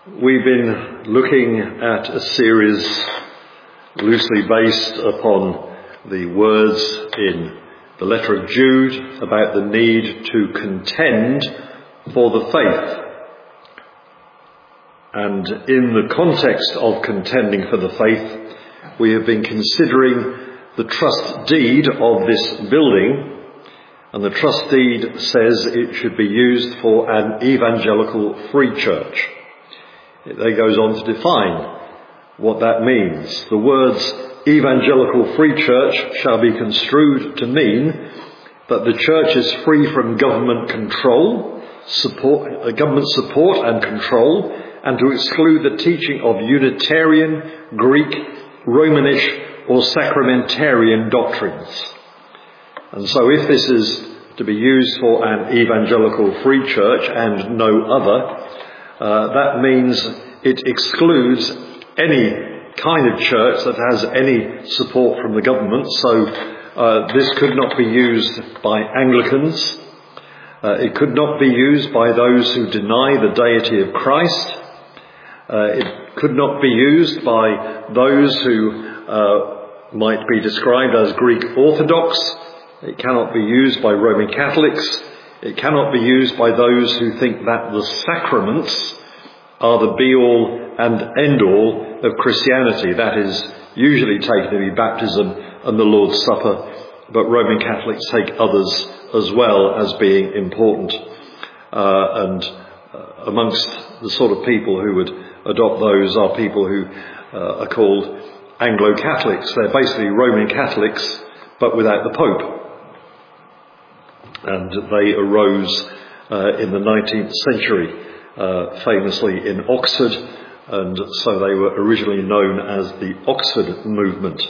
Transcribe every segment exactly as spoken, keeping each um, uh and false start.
We've been looking at a series loosely based upon the words in the letter of Jude about the need to contend for the faith. And in the context of contending for the faith, we have been considering the trust deed of this building, and the trust deed says it should be used for an evangelical free church. It then goes on to define what that means. The words evangelical free church shall be construed to mean that the church is free from government control, support, uh, government support and control, and to exclude the teaching of Unitarian, Greek, Romanish or Sacramentarian doctrines. And so if this is to be used for an evangelical free church and no other, uh, that means it excludes any kind of church that has any support from the government. So uh, this could not be used by Anglicans. Uh, it could not be used by those who deny the deity of Christ. Uh, it could not be used by those who uh, might be described as Greek Orthodox. It cannot be used by Roman Catholics. It cannot be used by those who think that the sacraments are the be-all and end-all of Christianity. That is usually taken to be baptism and the Lord's Supper, but Roman Catholics take others as well as being important. Uh, and uh, amongst the sort of people who would adopt those are people who uh, are called Anglo-Catholics. They're basically Roman Catholics, but without the Pope. And they arose uh, in the nineteenth century, uh, famously in Oxford, and so they were originally known as the Oxford Movement.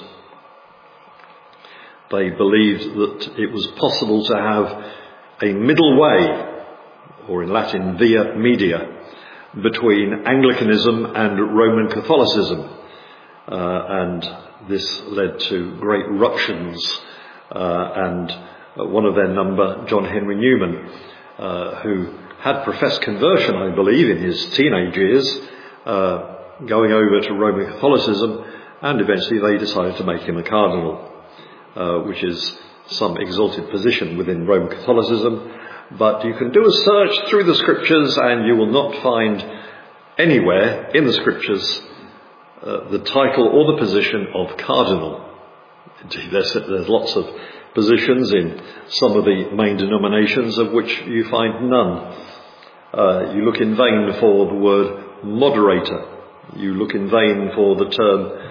They believed that it was possible to have a middle way, or in Latin via media, between Anglicanism and Roman Catholicism. Uh, and this led to great ruptions, uh, and one of their number, John Henry Newman, uh, who had professed conversion, I believe, in his teenage years, uh, going over to Roman Catholicism, and eventually they decided to make him a cardinal, uh, which is some exalted position within Roman Catholicism. But you can do a search through the scriptures and you will not find anywhere in the scriptures uh, the title or the position of cardinal. Indeed, there's, there's lots of positions in some of the main denominations of which you find none. Uh, you look in vain for the word moderator. You look in vain for the term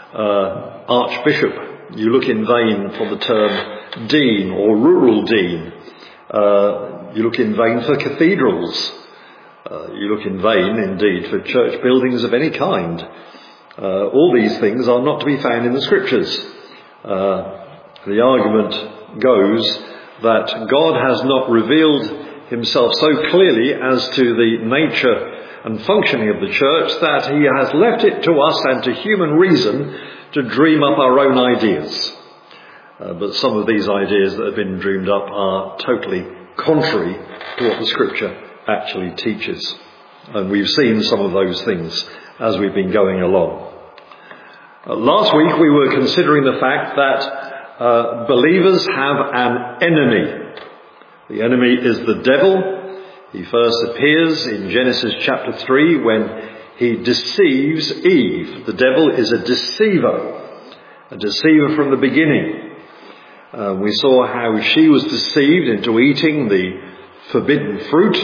uh, archbishop. You look in vain for the term dean or rural dean. Uh, you look in vain for cathedrals. Uh, you look in vain, indeed, for church buildings of any kind. Uh, all these things are not to be found in the scriptures. Uh, the argument goes that God has not revealed himself so clearly as to the nature and functioning of the church that he has left it to us and to human reason to dream up our own ideas. Uh, but some of these ideas that have been dreamed up are totally contrary to what the scripture actually teaches. And we've seen some of those things as we've been going along. Uh, last week we were considering the fact that uh, believers have an enemy. The enemy is the devil. He first appears in Genesis chapter three when he deceives Eve. The devil is a deceiver, a deceiver from the beginning. Uh, we saw how she was deceived into eating the forbidden fruit.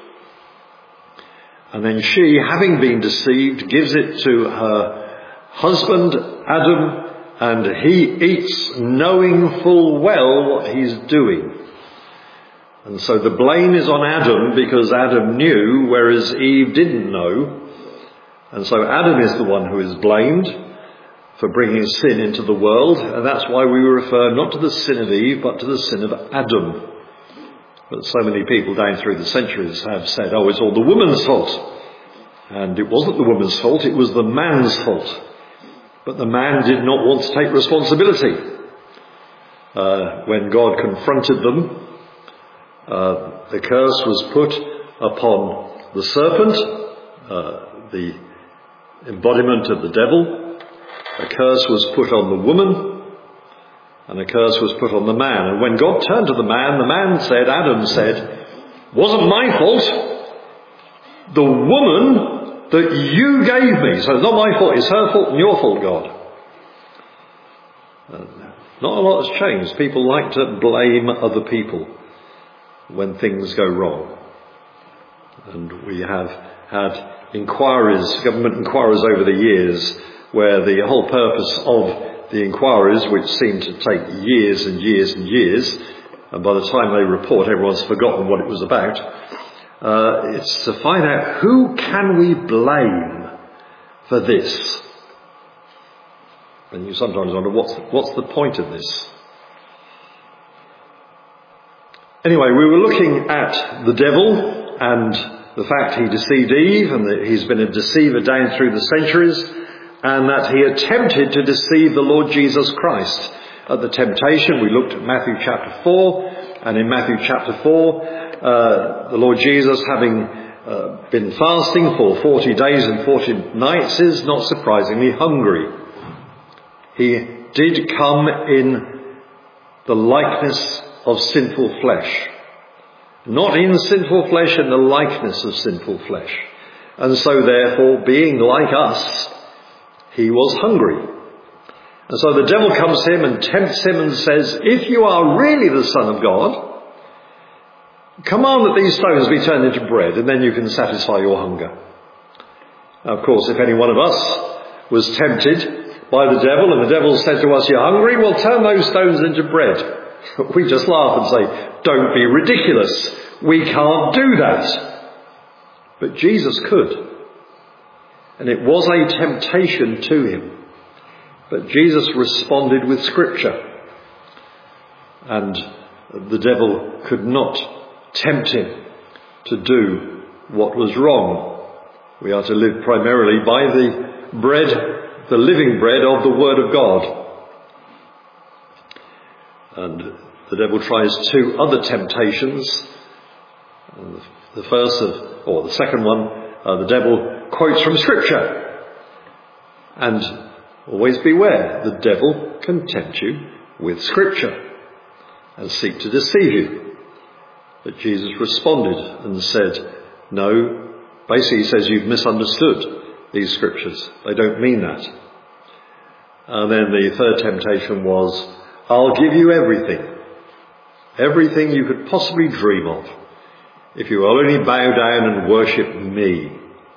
And then she, having been deceived, gives it to her husband, Adam, and he eats knowing full well what he's doing. And so the blame is on Adam because Adam knew, whereas Eve didn't know. And so Adam is the one who is blamed for bringing sin into the world, and that's why we refer not to the sin of Eve, but to the sin of Adam. But so many people down through the centuries have said, oh, it's all the woman's fault. And it wasn't the woman's fault, it was the man's fault. But the man did not want to take responsibility. Uh, when God confronted them, uh, the curse was put upon the serpent, uh, the embodiment of the devil. A curse was put on the woman, and a curse was put on the man. And when God turned to the man, the man said, Adam said, "Wasn't my fault. The woman that you gave me." So it's not my fault, it's her fault and your fault, God. And not a lot has changed. People like to blame other people when things go wrong. And we have had inquiries, government inquiries over the years, where the whole purpose of the inquiries, which seem to take years and years and years, and by the time they report everyone's forgotten what it was about, uh, it's to find out who can we blame for this. And you sometimes wonder, what's the, what's the point of this? Anyway, we were looking at the devil and the fact he deceived Eve, and that he's been a deceiver down through the centuries, and that he attempted to deceive the Lord Jesus Christ. At the temptation, we looked at Matthew chapter four, and in Matthew chapter four, uh, the Lord Jesus, having uh, been fasting for forty days and forty nights, is not surprisingly hungry. He did come in the likeness of sinful flesh. Not in sinful flesh, in the likeness of sinful flesh. And so therefore, being like us, he was hungry. And so the devil comes to him and tempts him and says, "If you are really the Son of God, command that these stones be turned into bread, and then you can satisfy your hunger." Now, of course, if any one of us was tempted by the devil, and the devil said to us, "You're hungry? Well, turn those stones into bread." We just laugh and say, "Don't be ridiculous. We can't do that." But Jesus could. And it was a temptation to him. But Jesus responded with Scripture. And the devil could not tempt him to do what was wrong. We are to live primarily by the bread, the living bread of the Word of God. And the devil tries two other temptations. And the first of, or the second one, uh, the devil quotes from Scripture. And always beware, the devil can tempt you with Scripture and seek to deceive you. But Jesus responded and said, no, basically he says you've misunderstood these Scriptures. They don't mean that. And then the third temptation was, I'll give you everything. Everything you could possibly dream of, if you will only bow down and worship me.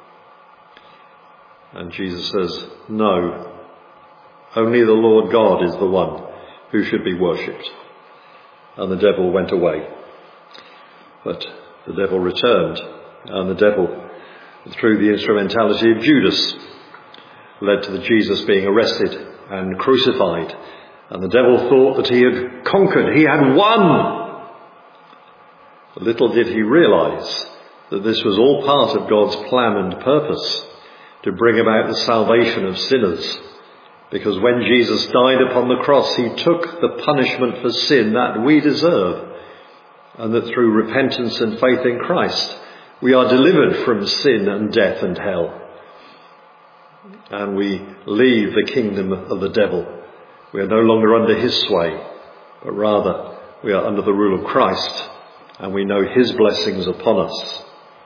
And Jesus says, no, only the Lord God is the one who should be worshipped. And the devil went away. But the devil returned, and the devil, through the instrumentality of Judas, led to the Jesus being arrested and crucified. And the devil thought that he had conquered, he had won. Little did he realise that this was all part of God's plan and purpose to bring about the salvation of sinners. Because when Jesus died upon the cross, he took the punishment for sin that we deserve. And that through repentance and faith in Christ, we are delivered from sin and death and hell. And we leave the kingdom of the devil. We are no longer under his sway, but rather we are under the rule of Christ, and we know his blessings upon us.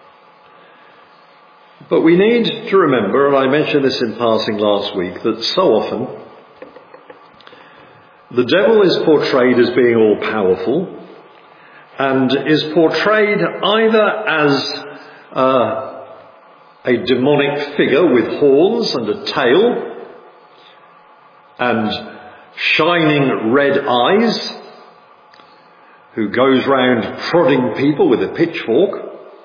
But we need to remember, and I mentioned this in passing last week, that so often the devil is portrayed as being all-powerful, and is portrayed either as uh, a demonic figure with horns and a tail, and shining red eyes, who goes round prodding people with a pitchfork,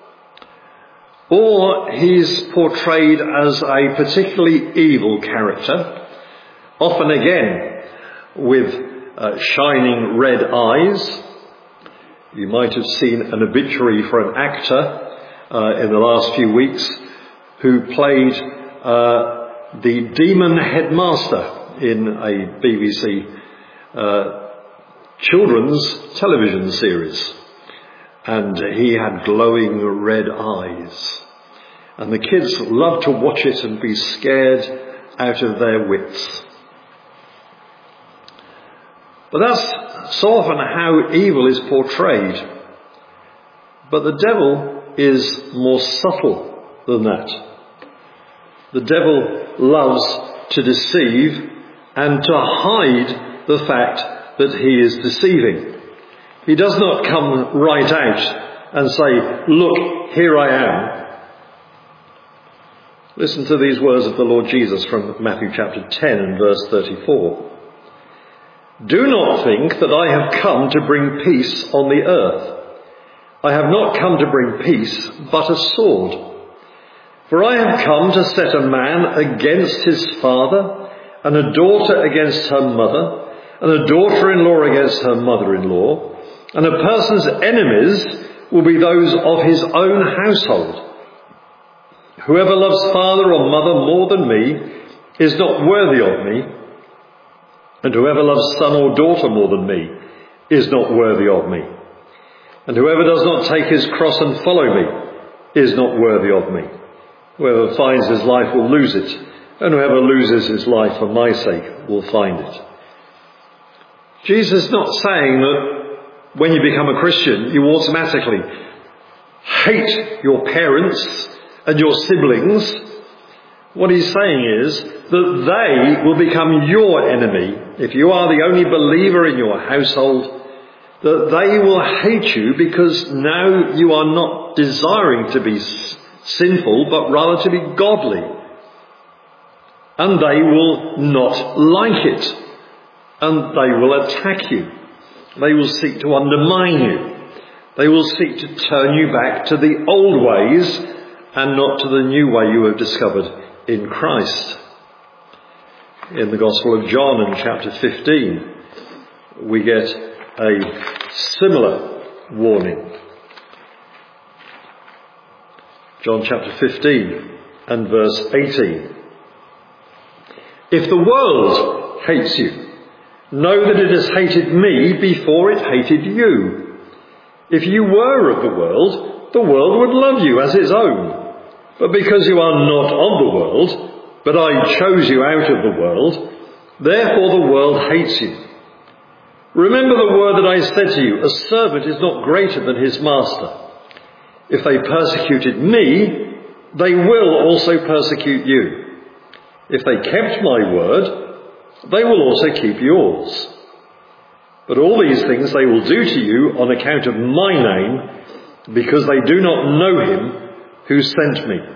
or he's portrayed as a particularly evil character, often again with uh, shining red eyes. You might have seen an obituary for an actor uh, in the last few weeks who played uh, the demon headmaster in a B B C uh, children's television series. And he had glowing red eyes. And the kids love to watch it and be scared out of their wits. But that's so often how evil is portrayed. But the devil is more subtle than that. The devil loves to deceive and to hide the fact that he is deceiving. He does not come right out and say, "Look, here I am." Listen to these words of the Lord Jesus from Matthew chapter ten and verse thirty-four. "Do not think that I have come to bring peace on the earth. I have not come to bring peace, but a sword. For I have come to set a man against his father, and a daughter against her mother, and a daughter-in-law against her mother-in-law, and a person's enemies will be those of his own household. Whoever loves father or mother more than me is not worthy of me, and whoever loves son or daughter more than me is not worthy of me. And whoever does not take his cross and follow me is not worthy of me. Whoever finds his life will lose it, and whoever loses his life for my sake will find it." Jesus is not saying that when you become a Christian, you automatically hate your parents and your siblings. What he's saying is that they will become your enemy if you are the only believer in your household, that they will hate you because now you are not desiring to be sinful, but rather to be godly. And they will not like it. And they will attack you. They will seek to undermine you. They will seek to turn you back to the old ways and not to the new way you have discovered in Christ. In the Gospel of John in chapter fifteen, we get a similar warning. John chapter fifteen and verse eighteen. "If the world hates you, know that it has hated me before it hated you. If you were of the world, the world would love you as its own. But because you are not of the world, but I chose you out of the world, therefore the world hates you. Remember the word that I said to you, a servant is not greater than his master. If they persecuted me, they will also persecute you. If they kept my word, they will also keep yours. But all these things they will do to you on account of my name, because they do not know him who sent me."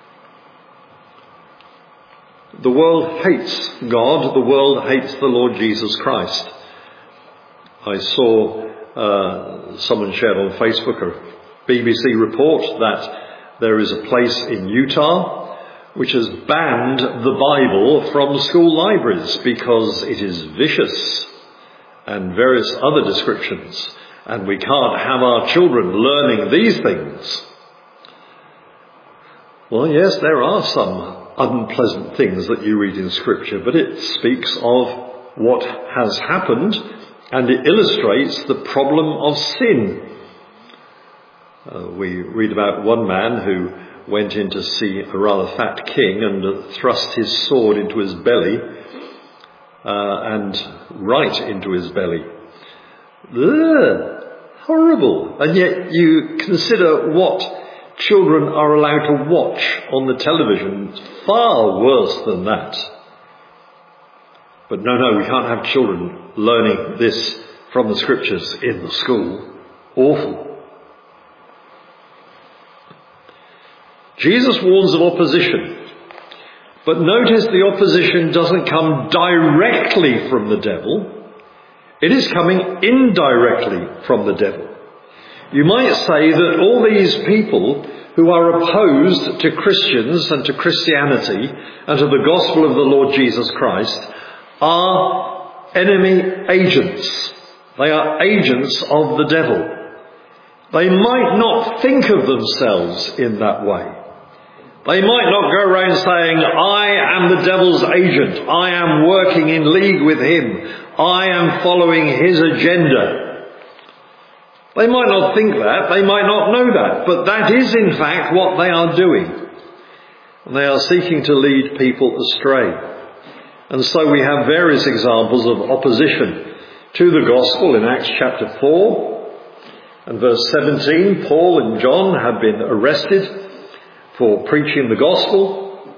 The world hates God. The world hates the Lord Jesus Christ. I saw uh, someone shared on Facebook a B B C report that there is a place in Utah which has banned the Bible from school libraries because it is vicious and various other descriptions, and we can't have our children learning these things. Well, yes, there are some unpleasant things that you read in Scripture, but it speaks of what has happened, and it illustrates the problem of sin. Uh, we read about one man who went in to see a rather fat king and uh, thrust his sword into his belly, uh, and right into his belly. Ugh, horrible. And yet you consider what children are allowed to watch on the television. Far worse than that. But no, no, we can't have children learning this from the Scriptures in the school. Awful. Jesus warns of opposition. But notice the opposition doesn't come directly from the devil. It is coming indirectly from the devil. You might say that all these people who are opposed to Christians and to Christianity and to the gospel of the Lord Jesus Christ are enemy agents. They are agents of the devil. They might not think of themselves in that way. They might not go around saying, I am the devil's agent. I am working in league with him. I am following his agenda. They might not think that. They might not know that. But that is in fact what they are doing. and they are seeking to lead people astray. And so we have various examples of opposition to the gospel in Acts chapter four and verse seventeen. Paul and John have been arrested for preaching the gospel,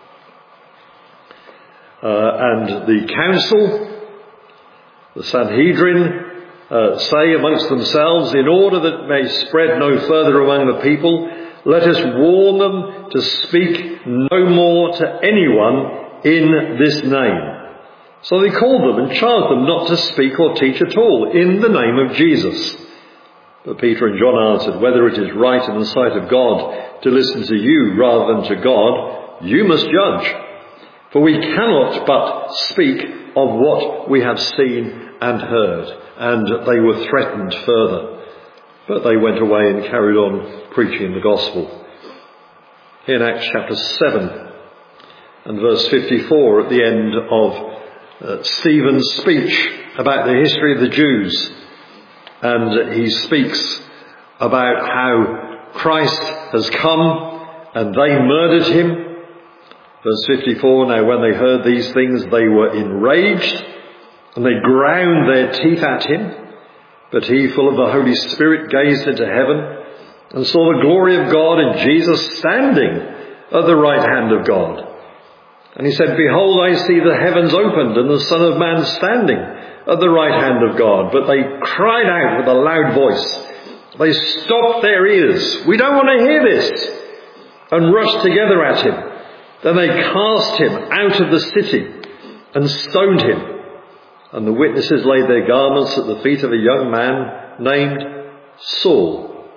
uh, and the council, the Sanhedrin, uh, say amongst themselves, in order that it may spread no further among the people, let us warn them to speak no more to anyone in this name. So they called them and charged them not to speak or teach at all in the name of Jesus. But Peter and John answered, whether it is right in the sight of God to listen to you rather than to God, you must judge. For we cannot but speak of what we have seen and heard. And they were threatened further. But they went away and carried on preaching the gospel. In Acts chapter seven and verse fifty-four, at the end of uh, Stephen's speech about the history of the Jews, and he speaks about how Christ has come and they murdered him. Verse fifty-four, now when they heard these things, they were enraged and they ground their teeth at him. But he, full of the Holy Spirit, gazed into heaven and saw the glory of God and Jesus standing at the right hand of God. And he said, behold, I see the heavens opened and the Son of Man standing at the right hand of God. But they cried out with a loud voice. They stopped their ears. We don't want to hear this. And rushed together at him. Then they cast him out of the city and stoned him. And the witnesses laid their garments at the feet of a young man named Saul.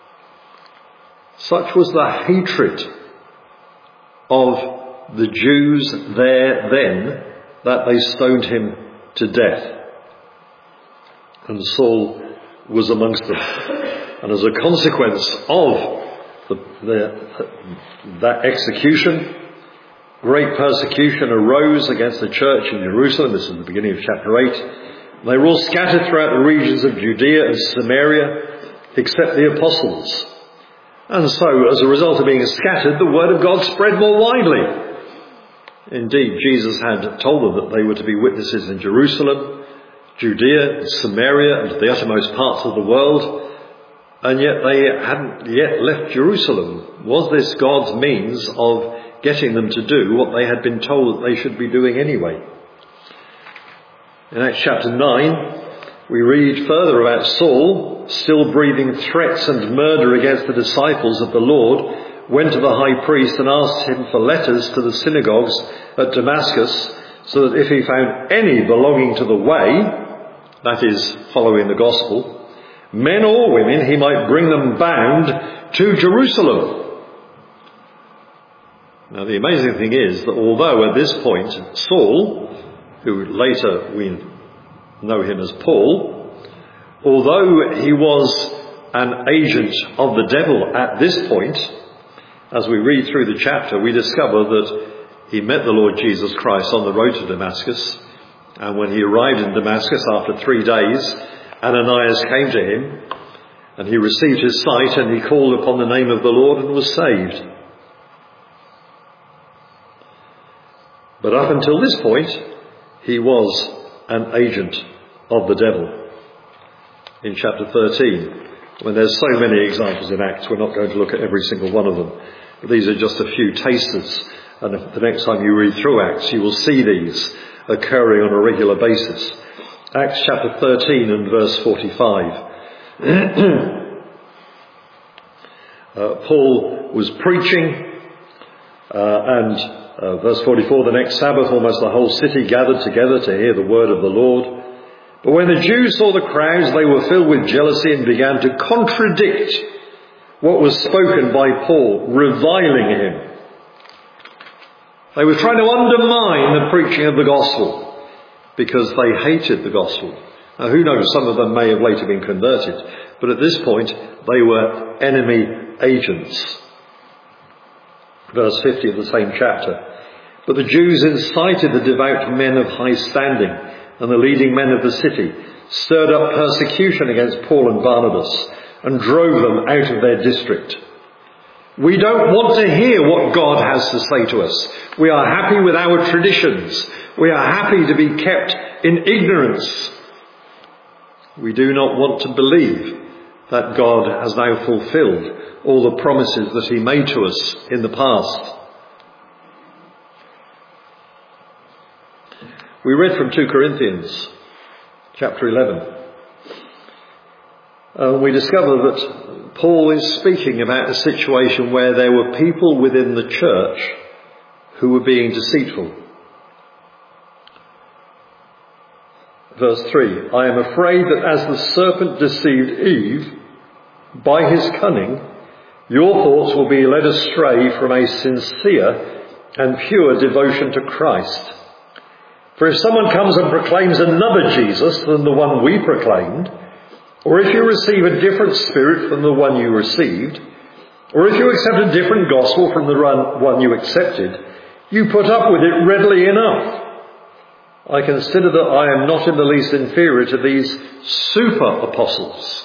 Such was the hatred of the Jews there then that they stoned him to death. And Saul was amongst them. And as a consequence of the, the, that execution, great persecution arose against the church in Jerusalem. This is the beginning of chapter eight. They were all scattered throughout the regions of Judea and Samaria, except the apostles. And so, as a result of being scattered, the word of God spread more widely. Indeed, Jesus had told them that they were to be witnesses in Jerusalem, Judea, Samaria, and the uttermost parts of the world. And yet they hadn't yet left Jerusalem. Was this God's means of getting them to do what they had been told that they should be doing anyway? In Acts chapter nine, we read further about Saul, still breathing threats and murder against the disciples of the Lord, went to the high priest and asked him for letters to the synagogues at Damascus, so that if he found any belonging to the way, that is, following the gospel, men or women, he might bring them bound to Jerusalem. Now the amazing thing is that although at this point Saul, who later we know him as Paul, although he was an agent of the devil at this point, as we read through the chapter, we discover that he met the Lord Jesus Christ on the road to Damascus. And when he arrived in Damascus after three days, Ananias came to him and he received his sight and he called upon the name of the Lord and was saved. But up until this point, he was an agent of the devil. In chapter thirteen, when there's so many examples in Acts, we're not going to look at every single one of them. But these are just a few tasters. And the next time you read through Acts, you will see these occurring on a regular basis. Acts chapter thirteen and verse forty-five. uh, Paul was preaching, uh, and uh, verse forty-four, the next Sabbath almost the whole city gathered together to hear the word of the Lord. But when the Jews saw the crowds, they were filled with jealousy and began to contradict what was spoken by Paul, reviling him. They were trying to undermine the preaching of the gospel because they hated the gospel. Now, who knows, some of them may have later been converted, but at this point they were enemy agents. Verse fifty of the same chapter. But the Jews incited the devout men of high standing and the leading men of the city, stirred up persecution against Paul and Barnabas, and drove them out of their district. We don't want to hear what God has to say to us. We are happy with our traditions. We are happy to be kept in ignorance. We do not want to believe that God has now fulfilled all the promises that he made to us in the past. We read from Second Corinthians chapter eleven. And we discover that Paul is speaking about a situation where there were people within the church who were being deceitful. Verse three, I am afraid that as the serpent deceived Eve by his cunning, your thoughts will be led astray from a sincere and pure devotion to Christ. For if someone comes and proclaims another Jesus than the one we proclaimed, or if you receive a different spirit from the one you received, or if you accept a different gospel from the one you accepted, you put up with it readily enough. I consider that I am not in the least inferior to these super apostles.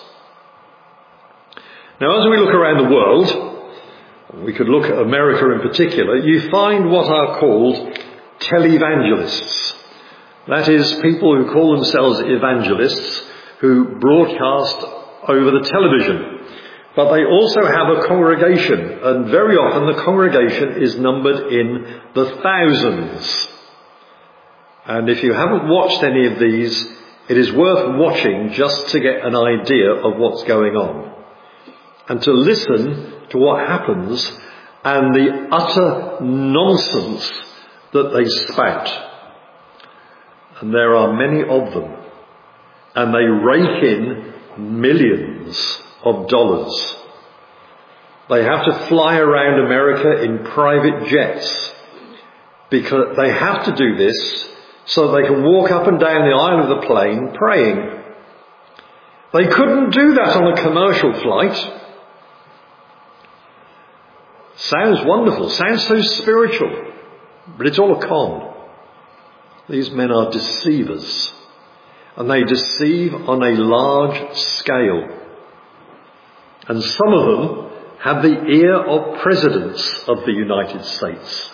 Now, as we look around the world, we could look at America in particular, you find what are called televangelists. That is, people who call themselves evangelists who broadcast over the television. But they also have a congregation, and very often the congregation is numbered in the thousands. And if you haven't watched any of these, it is worth watching just to get an idea of what's going on. And to listen to what happens and the utter nonsense that they spout. And there are many of them. And they rake in millions of dollars. They have to fly around America in private jets because they have to do this so they can walk up and down the aisle of the plane praying. They couldn't do that on a commercial flight. Sounds wonderful, sounds so spiritual, but it's all a con. These men are deceivers, and they deceive on a large scale. And some of them have the ear of presidents of the United States.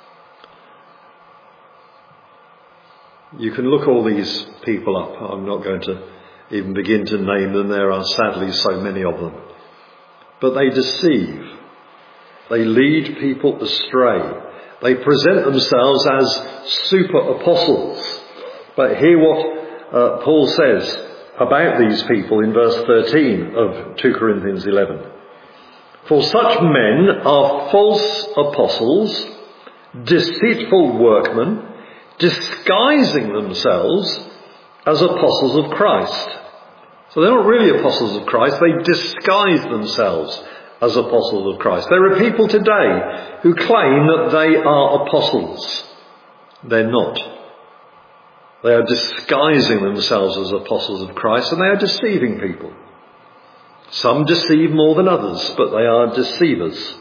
You can look all these people up. I'm not going to even begin to name them. There are sadly so many of them. But they deceive. They lead people astray. They present themselves as super apostles. But hear what uh, Paul says about these people in verse thirteen of Second Corinthians eleven. For such men are false apostles, deceitful workmen, disguising themselves as apostles of Christ. So they're not really apostles of Christ, they disguise themselves as apostles of Christ. There are people today who claim that they are apostles. They're not. They are disguising themselves as apostles of Christ, and they are deceiving people. Some deceive more than others, but they are deceivers.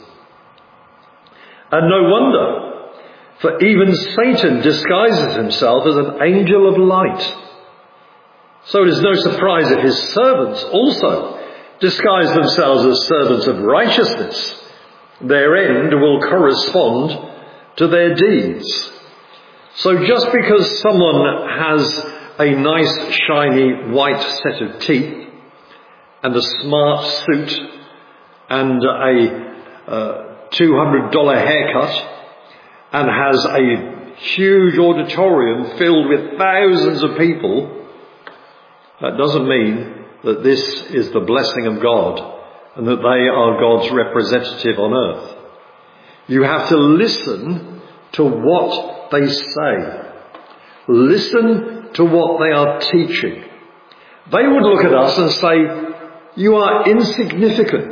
And no wonder, for even Satan disguises himself as an angel of light. So it is no surprise if his servants also disguise themselves as servants of righteousness. Their end will correspond to their deeds. So just because someone has a nice shiny white set of teeth and a smart suit and a uh, two hundred dollars haircut and has a huge auditorium filled with thousands of people, that doesn't mean that this is the blessing of God and that they are God's representative on earth. You have to listen to what they say. Listen to what they are teaching. They would look at us and say, you are insignificant.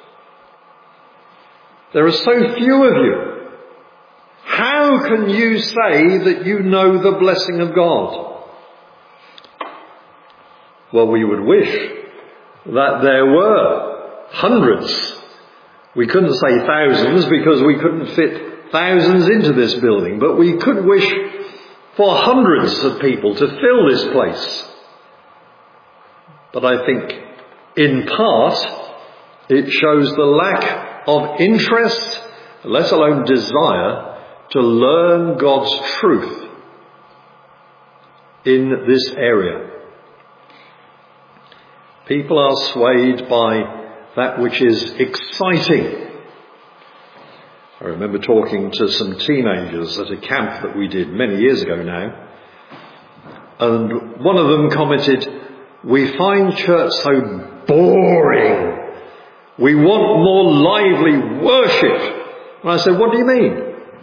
There are so few of you. How can you say that you know the blessing of God? Well, we would wish that there were hundreds. We couldn't say thousands because we couldn't fit thousands into this building, but we could wish for hundreds of people to fill this place. But I think in part it shows the lack of interest, let alone desire, to learn God's truth in this area. People are swayed by that which is exciting. I remember talking to some teenagers at a camp that we did many years ago now, and one of them commented, "We find church so boring. We want more lively worship." And I said, "What do you mean?"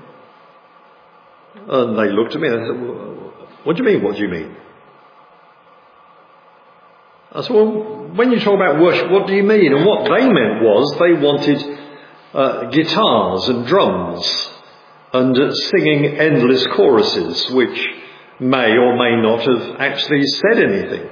And they looked at me and they said, "Well, what do you mean, what do you mean?" I said, "Well, when you talk about worship, what do you mean?" And what they meant was they wanted uh, guitars and drums and uh, singing endless choruses, which may or may not have actually said anything.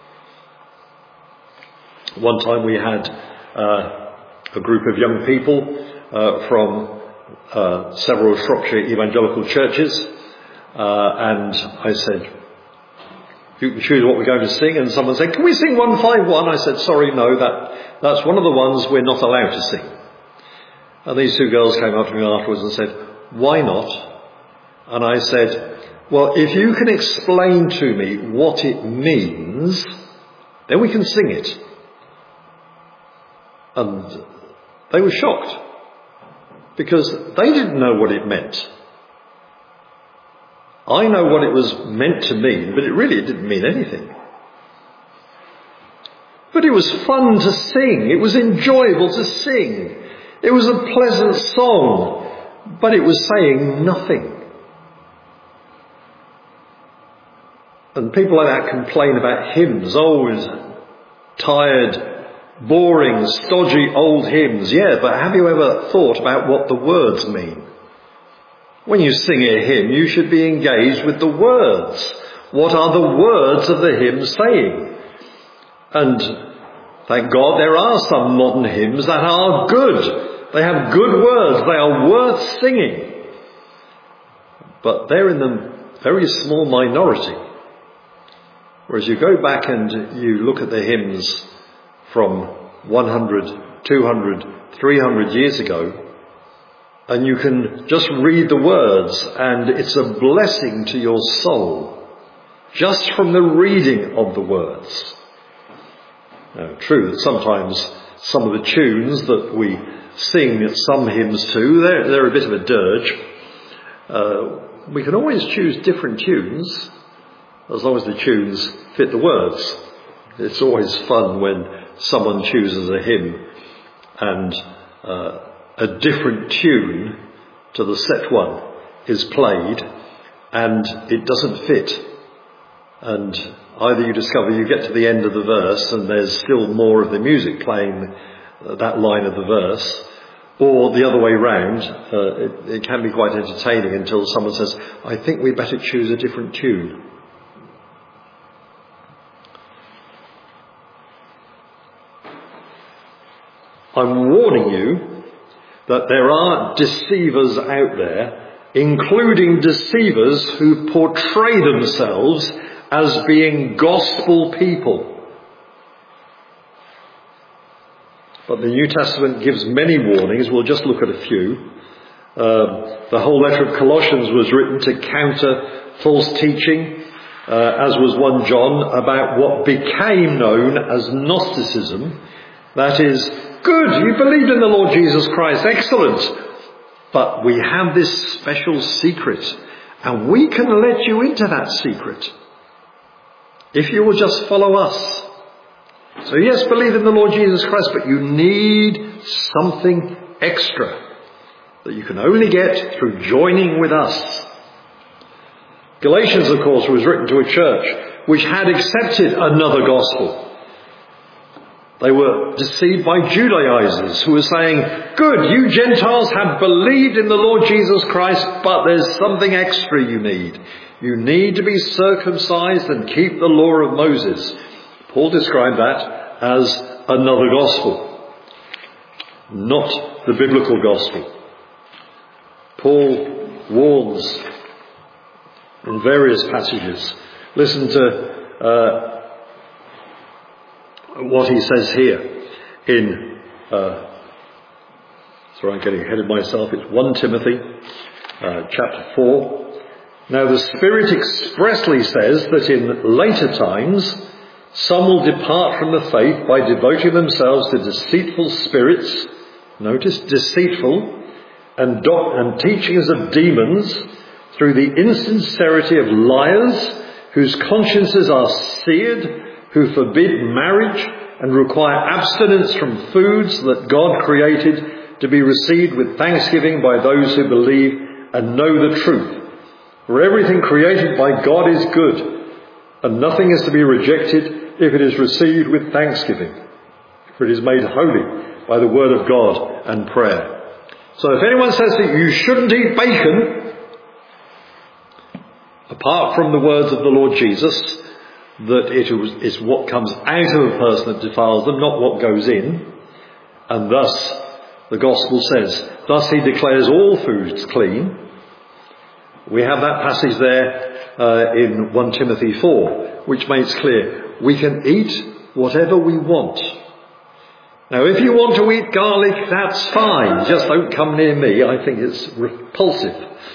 One time we had uh, a group of young people uh, from uh, several Shropshire evangelical churches, uh, and I said, "You can choose what we're going to sing." And someone said, "Can we sing one five one?" I said, "Sorry, no, that that's one of the ones we're not allowed to sing." And these two girls came up to me afterwards and said, "Why not?" And I said, "Well, if you can explain to me what it means, then we can sing it." And they were shocked, because they didn't know what it meant. I know what it was meant to mean, but it really didn't mean anything. But it was fun to sing. It was enjoyable to sing. It was a pleasant song, but it was saying nothing. And people like that complain about hymns. Always tired, boring, stodgy old hymns. Yeah, but have you ever thought about what the words mean? When you sing a hymn, you should be engaged with the words. What are the words of the hymn saying? And thank God there are some modern hymns that are good. They have good words. They are worth singing. But they're in the very small minority. Whereas you go back and you look at the hymns from one hundred, two hundred, three hundred years ago, and you can just read the words, and it's a blessing to your soul, just from the reading of the words. Now, true that sometimes some of the tunes that we sing some hymns to, they're, they're a bit of a dirge. Uh, we can always choose different tunes, as long as the tunes fit the words. It's always fun when someone chooses a hymn and uh, a different tune to the set one is played and it doesn't fit. And either you discover you get to the end of the verse and there's still more of the music playing that line of the verse, or the other way round, uh, it, it can be quite entertaining until someone says, "I think we'd better choose a different tune." I'm warning you that there are deceivers out there, including deceivers who portray themselves as being gospel people. But the New Testament gives many warnings. We'll just look at a few. Uh, the whole letter of Colossians was written to counter false teaching, uh, as was First John, about what became known as Gnosticism. That is, good, you believed in the Lord Jesus Christ, excellent. But we have this special secret, and we can let you into that secret if you will just follow us. So yes, believe in the Lord Jesus Christ, but you need something extra that you can only get through joining with us. Galatians, of course, was written to a church which had accepted another gospel. They were deceived by Judaizers who were saying, good, you Gentiles have believed in the Lord Jesus Christ, but there's something extra you need. You need to be circumcised and keep the law of Moses. Paul described that as another gospel, not the biblical gospel. Paul warns in various passages. Listen to uh, what he says here in uh, So I'm getting ahead of myself. It's First Timothy uh, chapter four. Now the Spirit expressly says that in later times some will depart from the faith by devoting themselves to deceitful spirits, notice deceitful, and, doc- and teachings of demons, through the insincerity of liars, whose consciences are seared, who forbid marriage and require abstinence from foods that God created to be received with thanksgiving by those who believe and know the truth. For everything created by God is good, and nothing is to be rejected if it is received with thanksgiving, for it is made holy by the word of God and prayer. So if anyone says that you shouldn't eat bacon, apart from the words of the Lord Jesus, that it is what comes out of a person that defiles them, not what goes in, and thus the gospel says, thus he declares all foods clean. We have that passage there uh, in First Timothy four, which makes clear we can eat whatever we want. Now, if you want to eat garlic, that's fine. Just don't come near me. I think it's repulsive.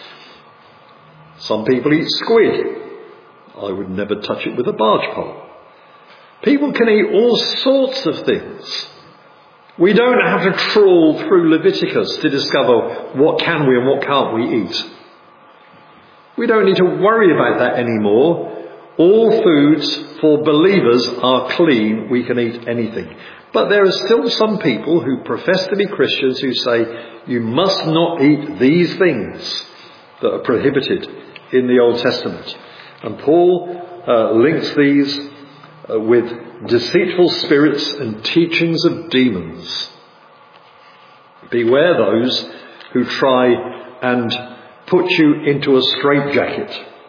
Some people eat squid. I would never touch it with a barge pole. People can eat all sorts of things. We don't have to trawl through Leviticus to discover what can we and what can't we eat. We don't need to worry about that anymore. All foods for believers are clean. We can eat anything. But there are still some people who profess to be Christians who say you must not eat these things that are prohibited in the Old Testament. And Paul uh, links these uh, with deceitful spirits and teachings of demons. Beware those who try and put you into a straitjacket.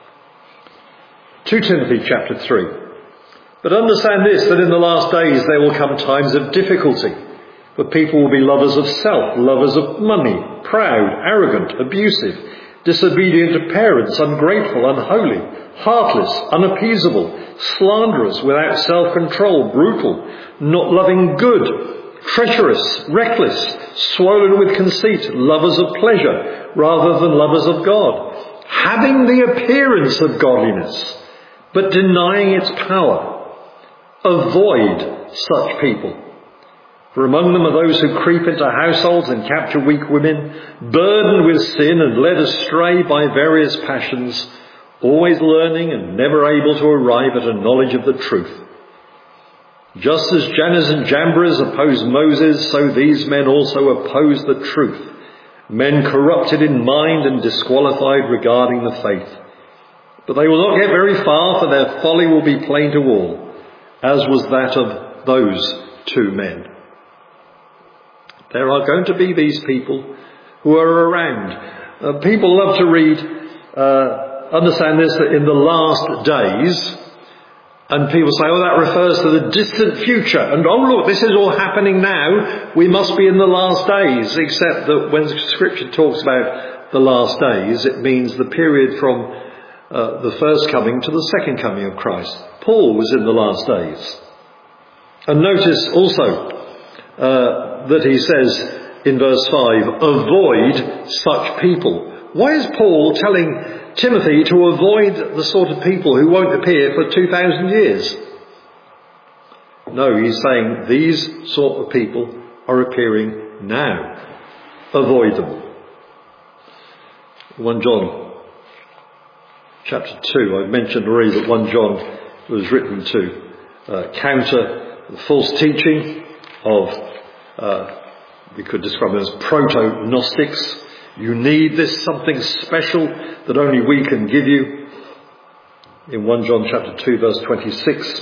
Second Timothy chapter three. But understand this, that in the last days there will come times of difficulty. For people will be lovers of self, lovers of money, proud, arrogant, abusive, disobedient to parents, ungrateful, unholy, heartless, unappeasable, slanderous, without self-control, brutal, not loving good, treacherous, reckless, swollen with conceit, lovers of pleasure rather than lovers of God, having the appearance of godliness, but denying its power. Avoid such people. For among them are those who creep into households and capture weak women, burdened with sin and led astray by various passions, always learning and never able to arrive at a knowledge of the truth. Just as Jannes and Jambres opposed Moses, so these men also oppose the truth, men corrupted in mind and disqualified regarding the faith. But they will not get very far, for their folly will be plain to all, as was that of those two men. There are going to be these people who are around. Uh, people love to read, uh, understand this, that in the last days, and people say, oh, that refers to the distant future. And oh, look, this is all happening now. We must be in the last days. Except that when Scripture talks about the last days, it means the period from uh, the first coming to the second coming of Christ. Paul was in the last days. And notice also uh, that he says in verse five, avoid such people. Why is Paul telling Timothy to avoid the sort of people who won't appear for two thousand years? No, he's saying these sort of people are appearing now. Avoid them. First John chapter two, I've mentioned already that First John was written to uh, counter the false teaching of, uh, we could describe them as proto-Gnostics. You need this something special that only we can give you. In First John chapter two verse twenty-six,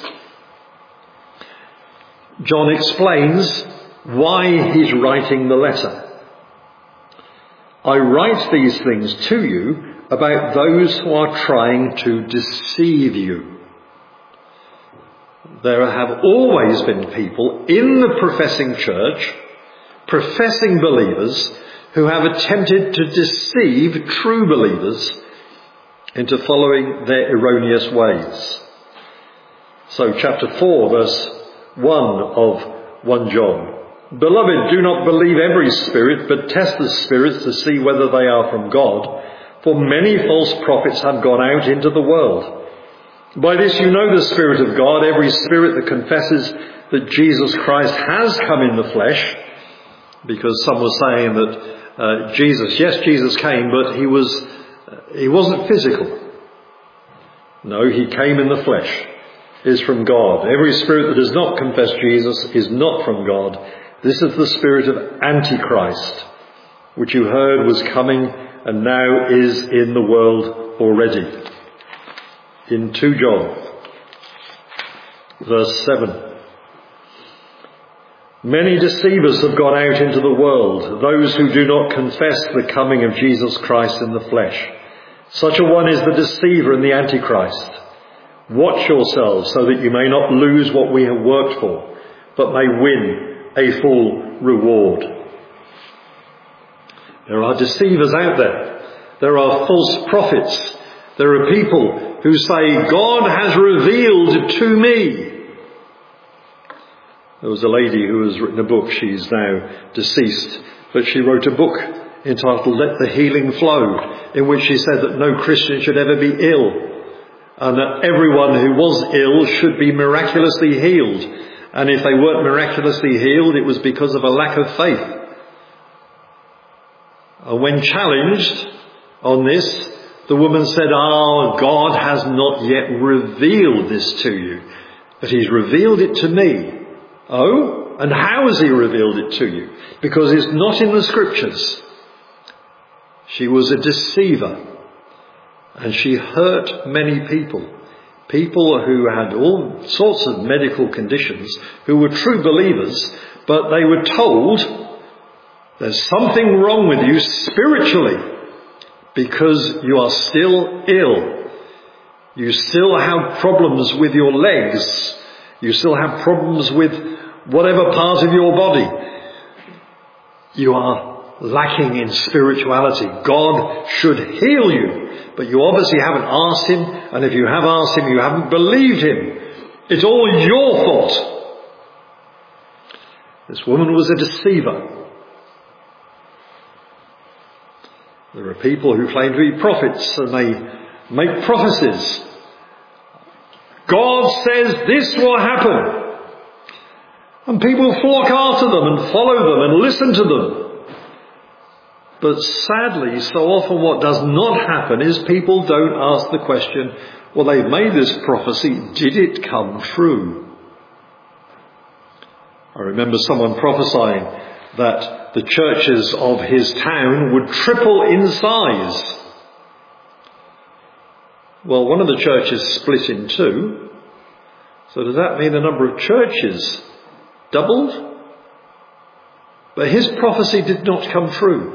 John explains why he's writing the letter. I write these things to you about those who are trying to deceive you. There have always been people in the professing church, professing believers, who have attempted to deceive true believers into following their erroneous ways. So chapter four verse one of First John Beloved, do not believe every spirit, but test the spirits to see whether they are from God. For many false prophets have gone out into the world. By this you know the Spirit of God. Every spirit that confesses that Jesus Christ has come in the flesh, because some were saying that uh, Jesus, yes, Jesus came, but he was uh, he wasn't physical. No, he came in the flesh, is from God. Every spirit that does not confess Jesus is not from God. This is the spirit of Antichrist, which you heard was coming and now is in the world already. In Second John, verse seven. Many deceivers have gone out into the world, those who do not confess the coming of Jesus Christ in the flesh. Such a one is the deceiver and the Antichrist. Watch yourselves so that you may not lose what we have worked for, but may win a full reward. There are deceivers out there. There are false prophets. There are people who say, God has revealed to me. There was a lady who has written a book. She's now deceased, but she wrote a book entitled Let the Healing Flow, in which she said that no Christian should ever be ill, and that everyone who was ill should be miraculously healed. And if they weren't miraculously healed, it was because of a lack of faith. And when challenged on this, the woman said, "Ah, God has not yet revealed this to you, but he's revealed it to me." Oh, and how has he revealed it to you? Because it's not in the scriptures. She was a deceiver, and she hurt many people. People who had all sorts of medical conditions, who were true believers, but they were told, there's something wrong with you spiritually, because you are still ill. You still have problems with your legs. You still have problems with whatever part of your body. You are lacking in spirituality. God should heal you, but you obviously haven't asked him, and if you have asked him, you haven't believed him. It's all your fault. This woman was a deceiver. There are people who claim to be prophets, and they make prophecies. God says this will happen. And people flock after them and follow them and listen to them. But sadly, so often what does not happen is people don't ask the question, well, they've made this prophecy, did it come true? I remember someone prophesying that the churches of his town would triple in size. Well, one of the churches split in two. So does that mean the number of churches doubled? But his prophecy did not come true.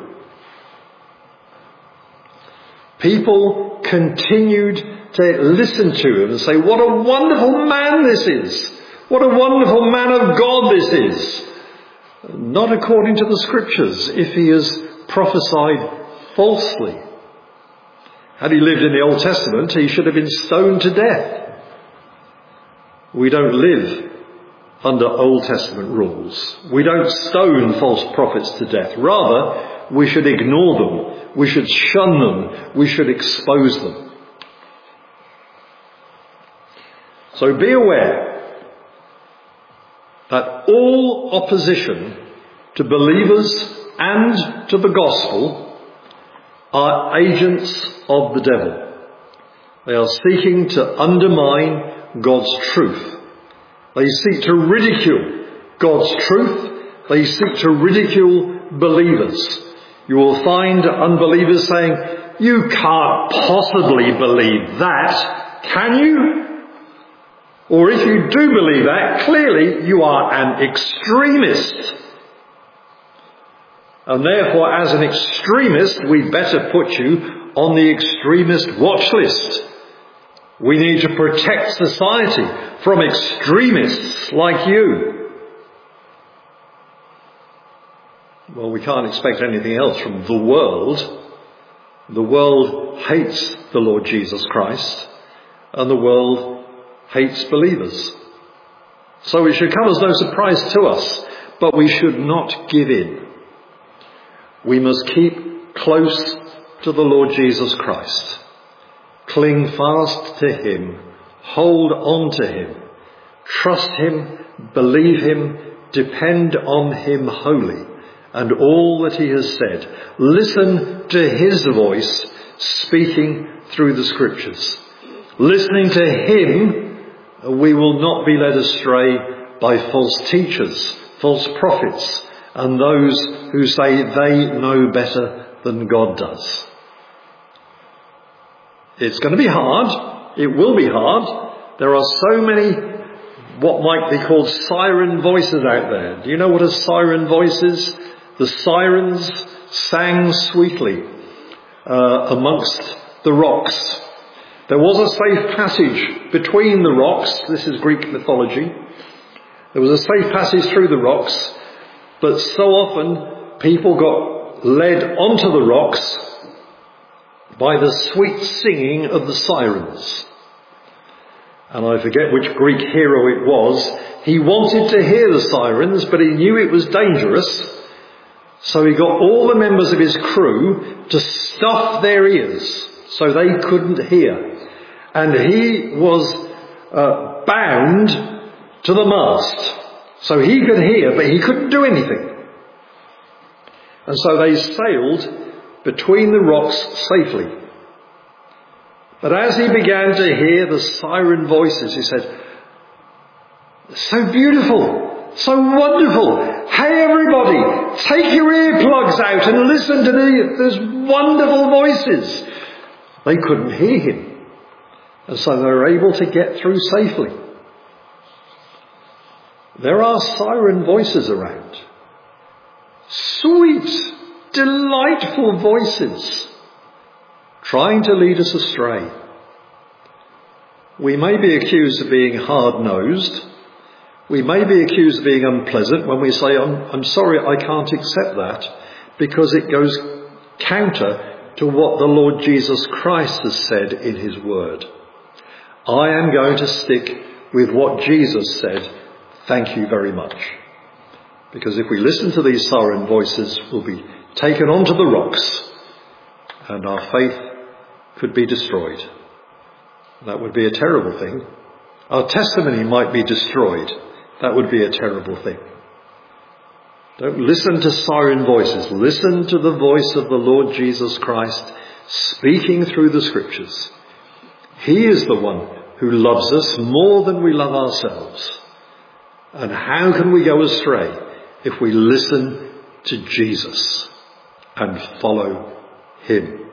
People continued to listen to him and say, what a wonderful man this is. What a wonderful man of God this is. Not according to the scriptures, if he has prophesied falsely. Had he lived in the Old Testament, he should have been stoned to death. We don't live under Old Testament rules. We don't stone false prophets to death. Rather, we should ignore them. We should shun them. We should expose them. So be aware that all opposition to believers and to the gospel are agents of the devil. They are seeking to undermine God's truth. They seek to ridicule God's truth. They seek to ridicule believers. You will find unbelievers saying, you can't possibly believe that, can you? Or if you do believe that, clearly you are an extremist. And therefore, as an extremist, we'd better put you on the extremist watch list. We need to protect society from extremists like you. Well, we can't expect anything else from the world. The world hates the Lord Jesus Christ, and the world hates believers. So it should come as no surprise to us. but we should not give in. We must keep close to the Lord Jesus Christ. Cling fast to him. Hold on to him. Trust him. Believe him. Depend on him wholly and all that he has said. Listen to his voice speaking through the scriptures. Listening to him, we will not be led astray by false teachers, false prophets, and those who say they know better than God does. It's going to be hard. It will be hard. There are so many what might be called siren voices out there. Do you know what a siren voice is? The sirens sang sweetly uh, amongst the rocks. There was a safe passage between the rocks. This is Greek mythology. There was a safe passage through the rocks, but so often people got led onto the rocks by the sweet singing of the sirens. And I forget which Greek hero it was. He wanted to hear the sirens, but he knew it was dangerous. So he got all the members of his crew to stuff their ears so they couldn't hear. And he was uh, bound to the mast. So he could hear, but he couldn't do anything. And so they sailed between the rocks safely. But as he began to hear the siren voices, he said, "So beautiful, so wonderful. Hey everybody, take your earplugs out and listen to the, these wonderful voices." They couldn't hear him. And so they were able to get through safely. There are siren voices around. Sweet, delightful voices trying to lead us astray. We may be accused of being hard-nosed. We may be accused of being unpleasant when we say, I'm, I'm sorry, I can't accept that, because it goes counter to what the Lord Jesus Christ has said in his word. I am going to stick with what Jesus said. Thank you very much. Because if we listen to these siren voices, we'll be taken onto the rocks and our faith could be destroyed. That would be a terrible thing. Our testimony might be destroyed. That would be a terrible thing. Don't listen to siren voices. Listen to the voice of the Lord Jesus Christ speaking through the scriptures. He is the one who loves us more than we love ourselves. And how can we go astray if we listen to Jesus and follow him?